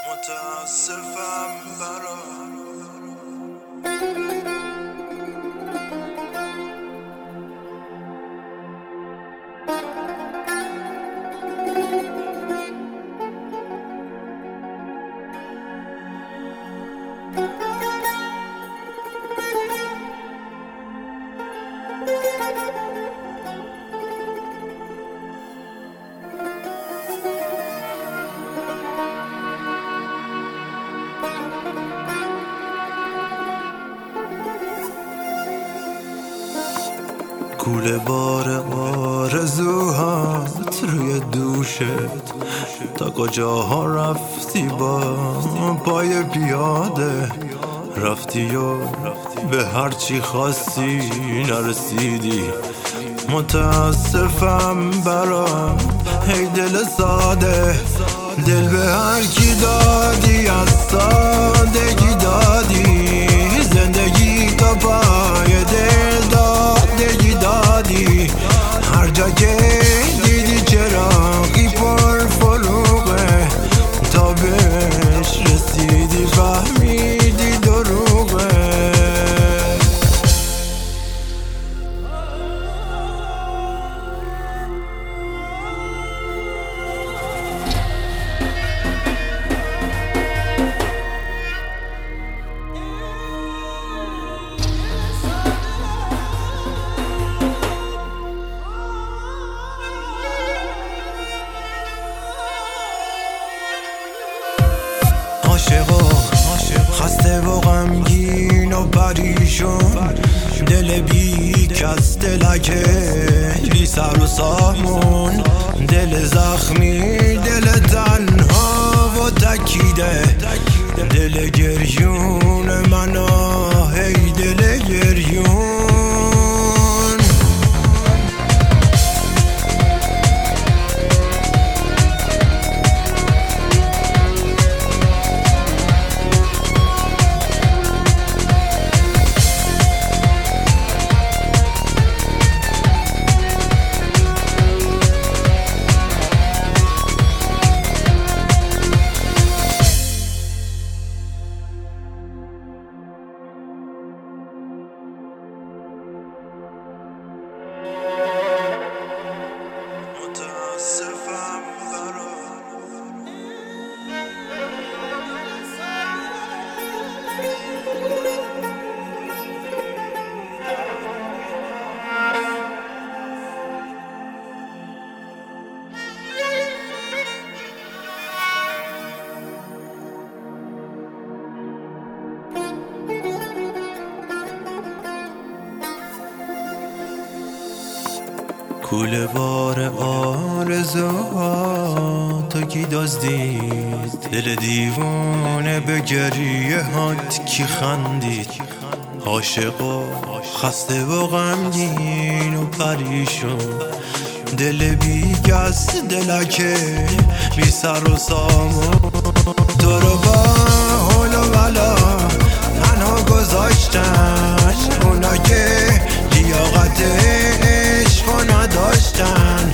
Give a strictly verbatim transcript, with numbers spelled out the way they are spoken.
متاسفم برات. کوله بار آرزوهات روی دوشت، تا کجاها رفتی با پای پیاده؟ رفتی و به هرچی خواستی نرسیدی. متاسفم برات ای دل ساده، دل به هر کی دادی از سادگی دادی، زندگی تا پای دل دادگی دادی. هر جا که دیدی چراغی پر فروغه، تا بهش رسیدی فهمیدی دروغه. عاشق و خسته و غمگین و پریشون، دل بی کس، دلکه بی سر و سامون، دل زخمی، دل تنها و تکیده، دل گریون منو هی دل گریون. کوله بار آرزوهاتو کی دزدید، دل دیوانه به گریه هات کی خندید؟ عاشق و خسته و غمگین و پریشون، دل بی کس، دلکه بی سر و سامون، تو رو با حول و بلا تنها گذاشتن، اونا که لیاقت عشق نداشتن.